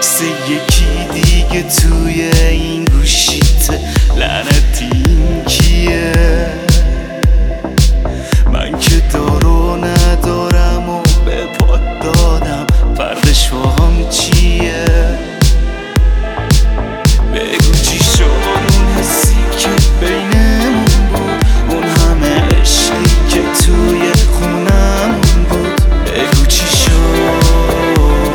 عکس یکی دیگه توی این گوشیت، لعنتی این کیه؟ من که دارو ندارم و به پات دادم، فردش باهام چیه؟ بگو چی شد اون حسی که بینمون بود، اون همه عشقی که توی خونمون بود. بگو چی شد؟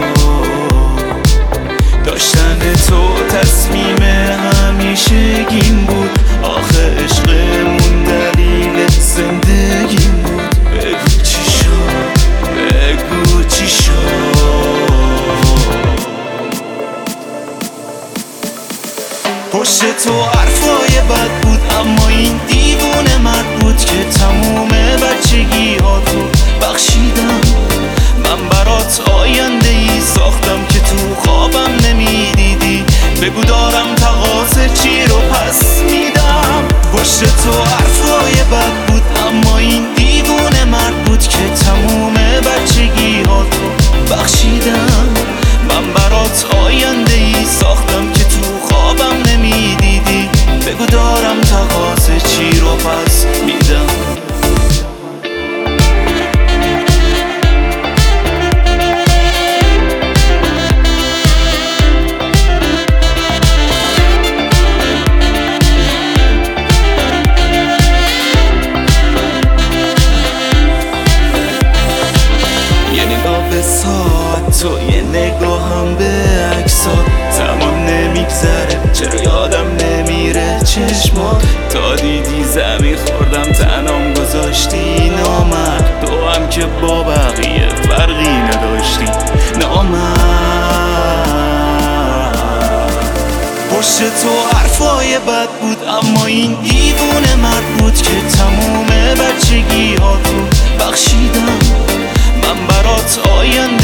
داشتن تو تصمیم همیشگیم بود، آخه عشقمون دلیل زندگیم بود. بگو چی شد؟ بگو چی شد؟ پشت تو حرفای بد بود، اما این دیوونه مرد بود که تموم بچگی ها تو بخشیدم. من برات آینده ای ساختم که تو خوابم نمیدیدی. بگو دارم تقاضا چی رو پس میدم. پشت تو حرفای بد بود، اما این دیوونه مرد بود که تموم بچگی ها تو بخشیدم. من برات آینده ای ساختم که تو خوابم نمیدیدی. بگو دارم تقاضا چی رو پس میدم. به ساعت تو یه نگاهم به عکسات، زمان نمیگذره چرا یادم نمیره چشمات. تا دیدی زمین خوردم تنام گذاشتی نامرد، تو هم که با بقیه فرقی نداشتی نامرد. پشت تو حرفای بد بود، اما این دیوونه مرد بود که تموم بچگی ها تو بخشیدم. من برات آینده